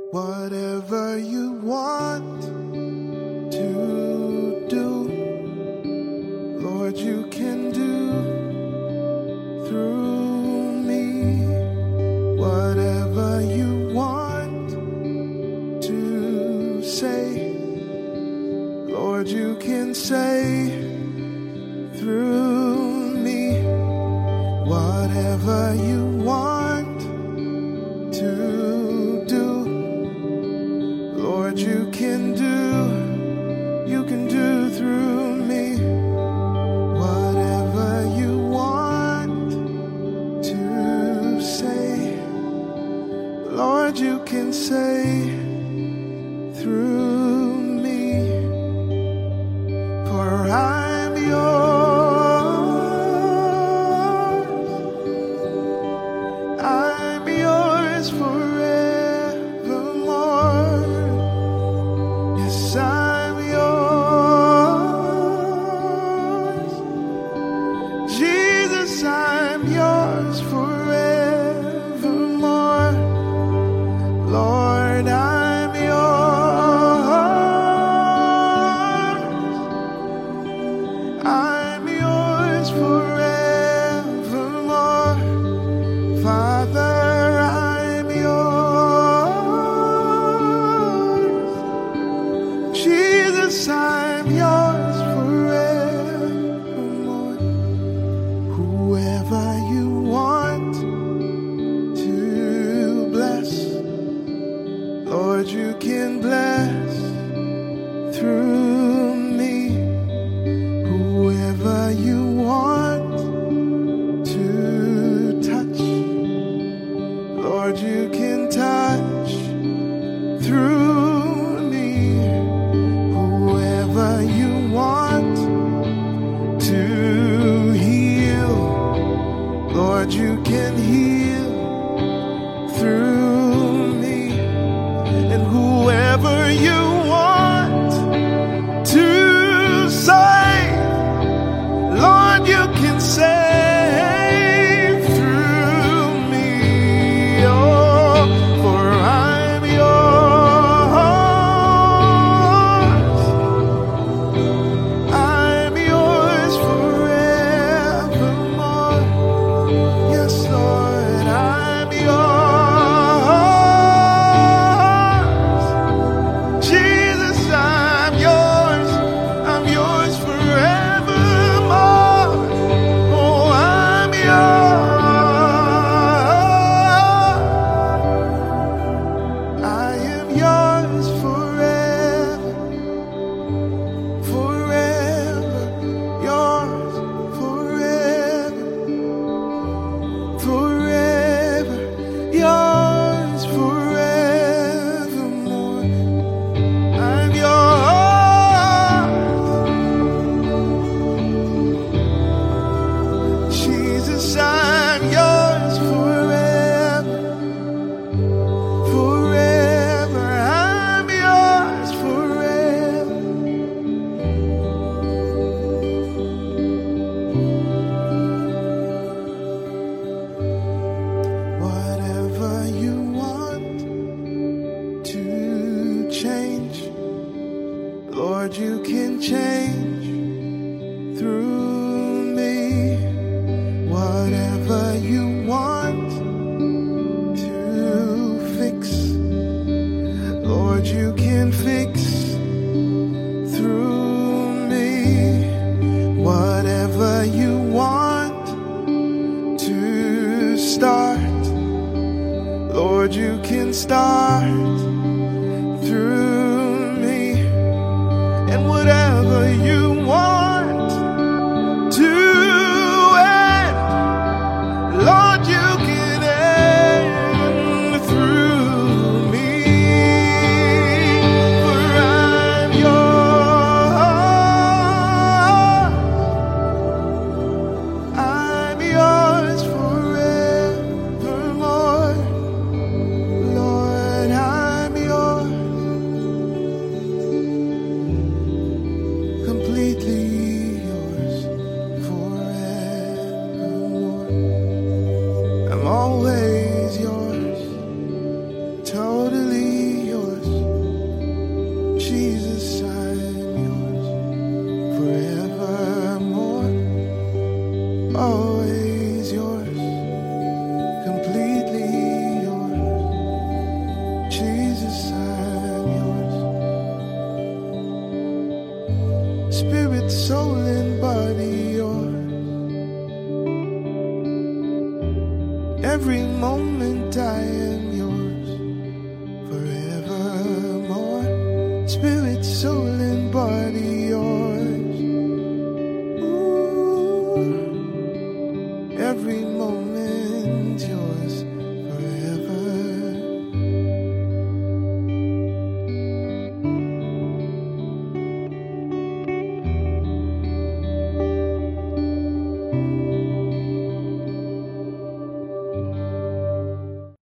Whatever you want to do, Lord, you can do through me. Whatever you want to say, Lord, you can say through me. Whatever you want to do, Lord, you can do through me. Whatever you want to say, Lord, you can say through me. For I'm yours forevermore. Yes, I'm yours. Jesus, I'm yours forevermore. Lord, I'm yours. I'm yours forevermore. Father, I'm yours. Jesus, I'm yours forevermore. Whoever you want to bless, Lord, you can bless through me. Whoever you want to touch, Lord, you can touch through me. Whoever you want to heal, Lord, you can heal through me. And whoever you want to save, Lord, you can save through me. Oh, for I'm yours. I'm yours forevermore. Yes, Lord, I'm yours. Jesus, I'm yours. I'm yours forevermore. Oh, I'm yours. I am yours forever, forever. Yours forever, forever. Yours forevermore. I'm yours. Jesus, I'm yours forever, forever. I'm yours forever. Whatever you want to change, Lord, you can change through me. Whatever you want to fix, Lord, you can fix through me. Whatever you want to start, Lord, you can start through me. And whatever you